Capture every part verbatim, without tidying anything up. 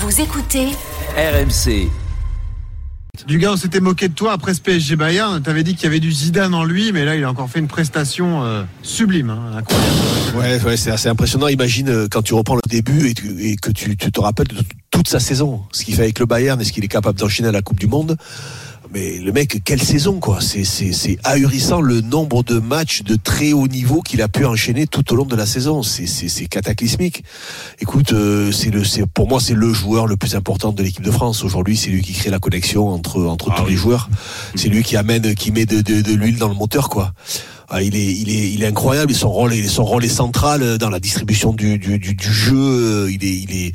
Vous écoutez R M C. Du gars, on s'était moqué de toi après ce P S G Bayern. T'avais dit qu'il y avait du Zidane en lui, mais là, il a encore fait une prestation euh, sublime, hein, incroyable. Ouais, ouais, c'est assez impressionnant. Imagine euh, quand tu reprends le début et, tu, et que tu, tu te rappelles de toute sa saison, ce qu'il fait avec le Bayern et ce qu'il est capable d'enchaîner à la Coupe du Monde. Mais le mec, quelle saison, quoi. C'est, c'est, c'est ahurissant le nombre de matchs de très haut niveau qu'il a pu enchaîner tout au long de la saison. C'est, c'est, c'est cataclysmique. Écoute, euh, c'est le, c'est, pour moi, c'est le joueur le plus important de l'équipe de France. Aujourd'hui, c'est lui qui crée la connexion entre, entre ah tous oui. les joueurs. C'est lui qui amène, qui met de, de, de l'huile dans le moteur, quoi. Ah, il est, il est, il est incroyable. Et son rôle, est, son rôle est central dans la distribution du, du, du, du jeu. Il est, il est,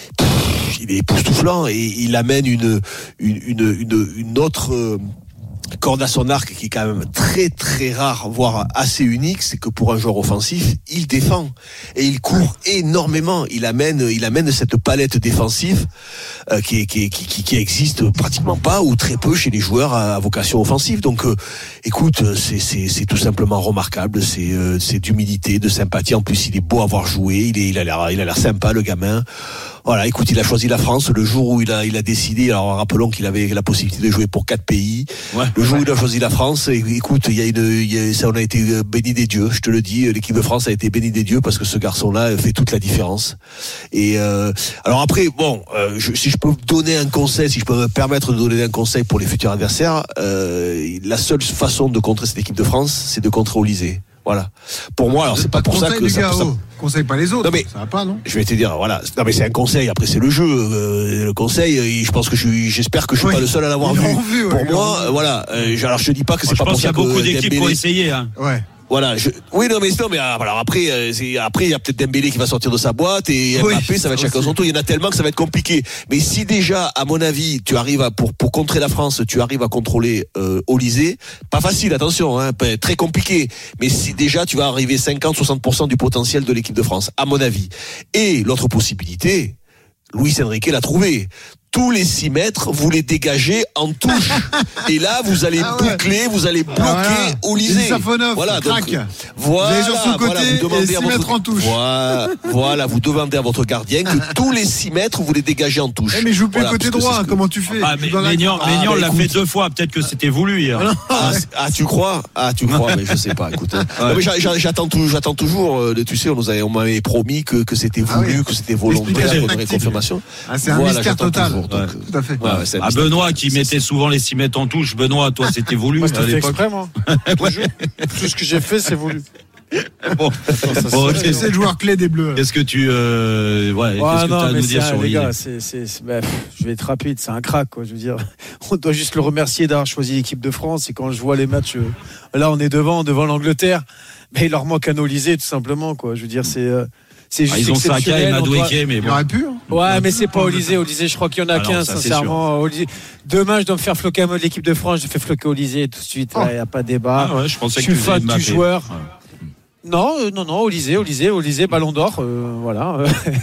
il est époustouflant et il amène une, une, une, une, une autre euh, corde à son arc qui est quand même très très rare, voire assez unique. C'est que pour un joueur offensif, il défend et il court énormément. Il amène, il amène cette palette défensive euh, qui, qui, qui, qui existe pratiquement pas ou très peu chez les joueurs à, à vocation offensive. Donc, euh, écoute, c'est, c'est, c'est tout simplement remarquable. C'est, euh, c'est d'humilité, de sympathie. En plus, il est beau à voir jouer. Il est, il a l'air, il a l'air sympa, le gamin. Voilà, écoute, il a choisi la France le jour où il a, il a décidé. Alors, rappelons qu'il avait la possibilité de jouer pour quatre pays. Ouais, le jour ouais. où il a choisi la France, écoute, il y a une, il y a, ça, on a été béni des dieux. Je te le dis, l'équipe de France a été bénie des dieux parce que ce garçon-là fait toute la différence. Et euh, alors après, bon, euh, je, si je peux donner un conseil, si je peux me permettre de donner un conseil pour les futurs adversaires, euh, la seule façon de contrer cette équipe de France, c'est de contrer Olysée. Voilà. Pour moi, alors c'est pas, pas pour ça que ça, gars, ça... Oh, conseille pas les autres. Non mais ça va pas, non. Je vais te dire, voilà. Non mais c'est un conseil. Après c'est le jeu, euh, le conseil. Et je pense que je suis, j'espère que je suis oui. pas le seul à l'avoir vu. vu. Pour ouais, moi, euh, voilà. Euh, alors je te dis pas que c'est moi, pas pour ça que. Je pense qu'il y a beaucoup d'équipes qui ont essayé. Hein. Ouais. Voilà, je... oui non mais non mais alors après euh, c'est... après il y a peut-être Dembélé qui va sortir de sa boîte et Mbappé oui, ça va être chacun son tour, il y en a tellement que ça va être compliqué. Mais si déjà à mon avis, tu arrives à pour pour contrer la France, tu arrives à contrôler euh, Olysée, pas facile attention hein, très compliqué, mais si déjà tu vas arriver cinquante à soixante pour cent du potentiel de l'équipe de France à mon avis. Et l'autre possibilité, Luis Enrique l'a trouvé. Tous les six mètres, vous les dégagez en touche. Et là, vous allez ah ouais. boucler, vous allez bloquer ah voilà. Olysée. Voilà, donc, voilà, vous sur le côté voilà, vous demandez et six à votre, mètres en touche. Voilà, voilà, vous demandez à votre gardien que tous les six mètres, vous les dégagez en touche. Eh mais joue plus voilà, côté droit, que... comment tu fais ah, mais Maignan ah, bah, l'a fait deux fois, peut-être que c'était voulu hier. Ah, ah, ah, tu crois Ah, tu crois, mais je sais pas, écoute. Hein. Ouais. Non, mais j'attends, j'attends toujours, euh, tu sais, on nous avait, on m'avait promis que, que c'était voulu, ah oui. que c'était volontaire, qu'on aurait confirmation. Ah, c'est un mystère total. Tout à fait. Ouais, ouais, ah Benoît qui mettait souvent les six mètres en touche. Benoît, toi c'était voulu. Moi c'était fait exprès moi. ouais. Tout ce que j'ai fait c'est voulu. Bon, bon c'est, c'est le joueur clé des Bleus. Qu'est-ce que tu, euh, ouais, ouais, qu'est-ce non, que tu as à nous dire un, sur les Olysée? gars, c'est, c'est, c'est, bah, je vais être rapide, c'est un crack quoi. Je veux dire, on doit juste le remercier d'avoir choisi l'équipe de France. Et quand je vois les matchs, euh, là on est devant, devant l'Angleterre, mais il leur manque un Olysée tout simplement quoi. Je veux dire c'est. Euh, C'est juste ah, ils ont Saka et Madueke, mais bon. Il aurait pu. Hein. Ouais, mais c'est pas Olysée. Olysée, je crois qu'il y en a ah qu'un, sincèrement. Olysée. Demain, je dois me faire floquer un mot de l'équipe de France. Je fais floquer Olysée tout de suite. Il oh. n'y a pas de débat. Ah ouais, je pensais je que suis fan du joueur. Ouais. Non, euh, non, non, Olysée, Olysée, Olysée, Ballon d'Or, euh, voilà.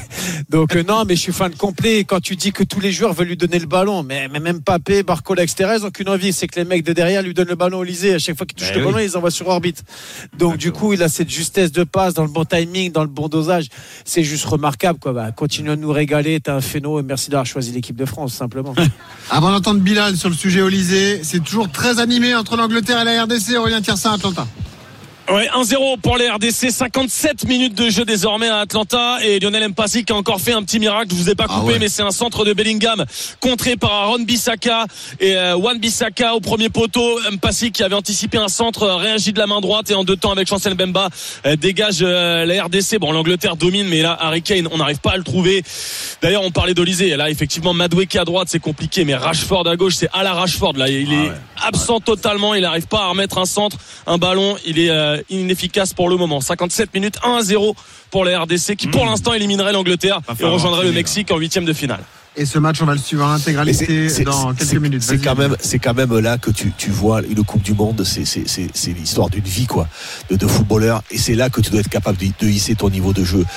Donc euh, non, mais je suis fan complet. Quand tu dis que tous les joueurs veulent lui donner le ballon, mais, mais même Mbappé, Barcola, et cetera, ils n'ont qu'une envie, c'est que les mecs de derrière lui donnent le ballon Olysée. À chaque fois qu'ils touchent mais le oui. ballon, ils envoient sur orbite. Donc D'accord. du coup, il a cette justesse de passe, dans le bon timing, dans le bon dosage. C'est juste remarquable, quoi. Bah, continue à nous régaler. T'es un phéno et merci d'avoir choisi l'équipe de France, simplement. Avant d'entendre Bilal sur le sujet Olysée, c'est toujours très animé entre l'Angleterre et la R D C. Aurélien Tiersin, Atlanta. Ouais, un zéro pour les R D C, cinquante-sept minutes de jeu désormais à Atlanta et Lionel Mpassi qui a encore fait un petit miracle, je vous ai pas coupé ah ouais. mais c'est un centre de Bellingham contré par Aaron Bissaka et euh, Wan Bissaka au premier poteau. Mpassi qui avait anticipé un centre, euh, réagit de la main droite et en deux temps avec Chancel Mbemba euh, dégage euh, la R D C. Bon, l'Angleterre domine mais là Harry Kane, on n'arrive pas à le trouver. D'ailleurs, on parlait d'Olysée, là effectivement Madueke à droite, c'est compliqué mais Rashford à gauche, c'est à la Rashford là, il est ah ouais. absent ouais. totalement, il n'arrive pas à remettre un centre, un ballon, il est euh, inefficace pour le moment. cinquante-sept minutes, un à zéro pour la R D C qui pour mmh. l'instant éliminerait l'Angleterre et rejoindrait le Mexique en huitième de finale. Et ce match, on va le suivre en intégralité c'est, c'est, dans quelques c'est, minutes. C'est quand même, c'est quand même là que tu, tu vois une Coupe du Monde. C'est, c'est, c'est, c'est l'histoire d'une vie, quoi, de, de footballeur. Et c'est là que tu dois être capable de, de hisser ton niveau de jeu.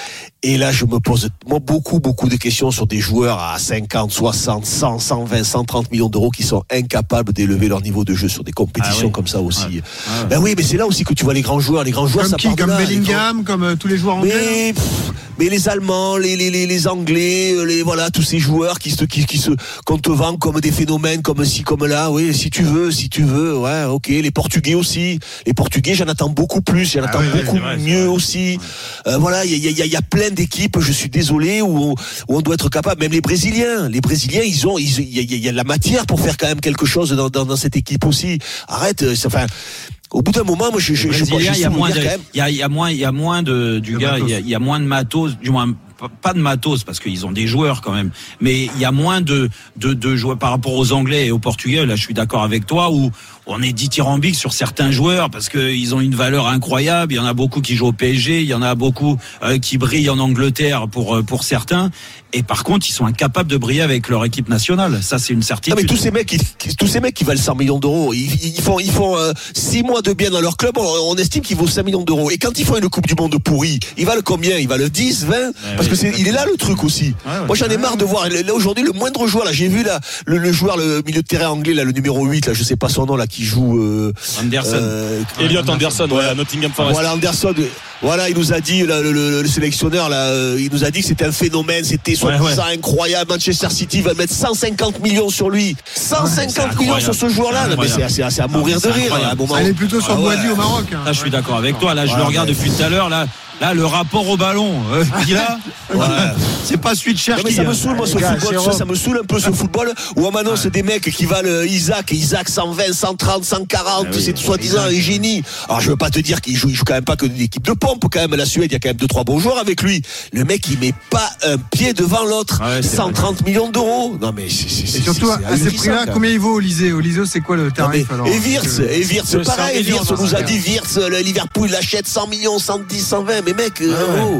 Et là, je me pose, moi, beaucoup, beaucoup de questions sur des joueurs à cinquante, soixante, cent, cent vingt, cent trente millions d'euros qui sont incapables d'élever leur niveau de jeu sur des compétitions ah oui. comme ça aussi. Ouais. Ah ouais. Ben oui, mais c'est là aussi que tu vois les grands joueurs. Les grands joueurs, comme ça qui, part de comme là, Bellingham, grands... comme euh, tous les joueurs anglais. Mais, pff, mais les Allemands, les, les, les, les Anglais, les, voilà, tous ces joueurs qui se, qui, qui se, qu'on te vend comme des phénomènes, comme ci, comme là. Oui, si tu veux, si tu veux, ouais, ok. Les Portugais aussi. Les Portugais, j'en attends beaucoup plus, j'en attends ah oui, beaucoup vrai, mieux aussi. Euh, voilà, il y a, y, a, y a plein d'équipes, je suis désolé, où, où on doit être capable. Même les Brésiliens, les Brésiliens, ils ont, il y a, y a de la matière pour faire quand même quelque chose dans, dans, dans cette équipe aussi. Arrête, enfin. Au bout d'un moment, moi, je, je, je, je, il y a moins de, il y a, il y a moins, il y a moins de, du gars, il y a, il y a moins de matos, du moins, pas de matos, parce qu'ils ont des joueurs quand même, mais il y a moins de, de, de joueurs par rapport aux Anglais et aux Portugais. Là, je suis d'accord avec toi, où on est dithyrambique sur certains joueurs parce qu'ils ont une valeur incroyable. Il y en a beaucoup qui jouent au P S G, il y en a beaucoup euh, qui brillent en Angleterre pour pour certains. Et par contre, ils sont incapables de briller avec leur équipe nationale. Ça, c'est une certitude. Non, mais tous ces mecs, qui, tous ces mecs qui valent cent millions d'euros, ils, ils font, ils font euh, six mois de bien dans leur club. On, on estime qu'ils vaut cinq millions d'euros. Et quand ils font une Coupe du Monde pourrie, ils valent combien? Ils valent dix, vingt? Ouais, parce oui, que c'est, il est là le truc aussi. Ouais, ouais, Moi, j'en ai marre de voir. Là, aujourd'hui, le moindre joueur, là, j'ai vu là, le, le joueur, le milieu de terrain anglais, là, le numéro huit, là, je sais pas son nom, là, qui joue. Euh, Anderson. Euh, Elliot Anderson, ouais, à Nottingham Forest. Voilà, Anderson. Voilà, il nous a dit, là, le, le, le sélectionneur, là, euh, il nous a dit que c'était un phénomène, c'était soi-disant ouais, ouais. incroyable. Manchester City va mettre cent cinquante millions sur lui. cent cinquante millions sur ce joueur-là. Non, mais c'est, c'est, c'est à mourir de rire. À un moment. Elle est plutôt sur ah, Boisy ouais. au Maroc. Hein. Là, je suis d'accord avec toi. Là, je ouais, le regarde ouais. depuis tout à l'heure. Là, là, le rapport au ballon. Euh, là, ouais. c'est pas celui de Cherki. Ça me saoule, moi, ce football. Ça, ça me saoule un peu ce football où on m'annonce des mecs qui valent Isaac, Isaac cent vingt, cent trente, cent quarante. Ah, oui, c'est soi-disant un génie. Alors, je veux pas te dire qu'il joue, il joue quand même pas que des équipes de pompe. Quand même, la Suède, il y a quand même deux, trois bons joueurs avec lui. Le mec, il met pas un pied devant l'autre. Ouais, cent trente millions d'euros. Non, mais c'est, c'est, et surtout, c'est, c'est à ces prix-là, combien il vaut au Lisée? Au Lisée, c'est quoi le tarif? Non, et Wirtz, et Wirtz, pareil. Wirtz, on nous a dit Wirtz, le Liverpool, il achète cent millions, cent dix, cent vingt. Mais mec, oh,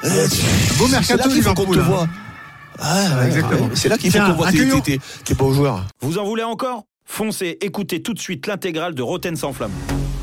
beau mercato, il faut qu'on te voit. Ah, exactement. C'est là qu'il faut qu'on voit tes, tes, tes, tes bons joueurs. Vous en voulez encore? Foncez, écoutez tout de suite l'intégrale de Roten sans flamme.